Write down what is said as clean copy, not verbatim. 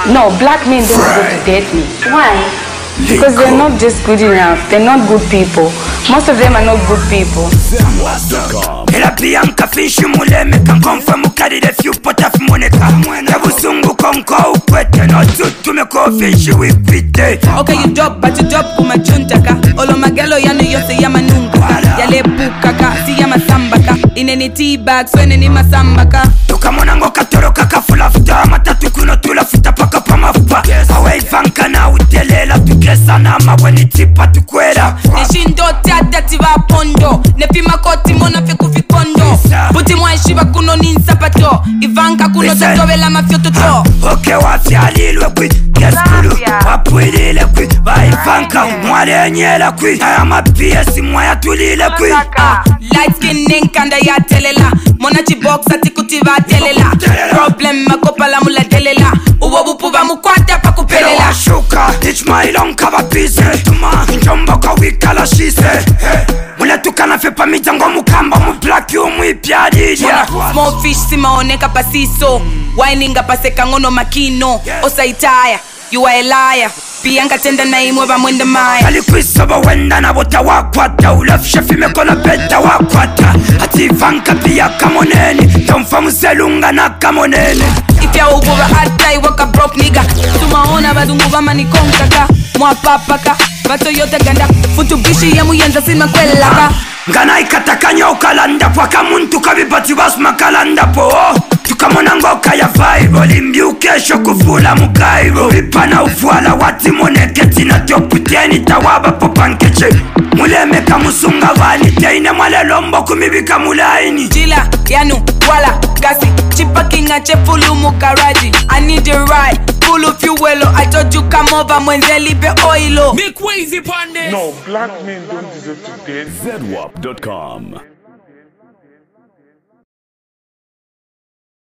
No, black men don't go to date me. Why? Because they're not just good enough. They're not good people. Most of them are not good people. Ela Bianca Fishi muleme kan konfa mukari de few potaf moneka. Yabusungu konko ukwete no tutume ko fishi wipite. Okay, you drop but you drop kuma chuntaka. Olo magalo yano yose yama nunga. Yale pukaka, si yama sambaka. Ineni tea bag, swene ni masambaka. Tukamona ngoka toroka kafula futa matatu kuno tula futa paka pamafupa. Away vanka na utelela tukesa na maweni tipa tukwela. Nishindo tata tiba pondo. Nepima koti mona feku fikondo. Buti mwaishiba kuno ninsapato. Ivanka kuno tatowela mafiototo. Okay wafyalilwe kwi keskulu. Wapwilile kwi Ivanka mwale nyela kwi. Ayama PS mwaya tulile kwi. Light skin ninkanda ya telela. Mona chiboxa tikutiva telela. Problem makopa la mula telela. Uwo bupuba mukwata pa kupelela. Pero washuka ich mailon kaba pise. Tuma njombo kwa wika la shise. Mule tukana fepa mijango mukamba mu black yu muipiadidia. Small fish simaoneka pasiso. Wininga paseka ngono makino. Osaitaya, you are a liar. Bianca tenda na imweba mwende maya. Alikwisoba wenda na bota wakwata. Ulafisha fime kona beta wakwata. Hati Ivanka pia kamoneni. Tomfa muselunga na kamoneni. Ifya ububa atai waka broke nigga. Tumaona badunguba manikonkaka. Mwapapaka, bato yote ganda. Futubishi ya muyenza sima kwelaka. Ngana ikatakanya ukalanda pwaka muntu kabibati basma kalanda po. Tukamona ngoka ya vibe limbiukesho kufula mukaibo. Vipana ufuala wati moneketi na tioputeni tawaba popankeche. Mulemeka musunga vani teine mwale lombo kumibika mulaini. Jila, yanu, wala, gasi. Chipa kinga chefulu mukaraji. I need a ride, full of fuelo. I told you come over mwenze libe oilo. Make Wazy Pande. No, black men don't deserve to date. ZWAP.com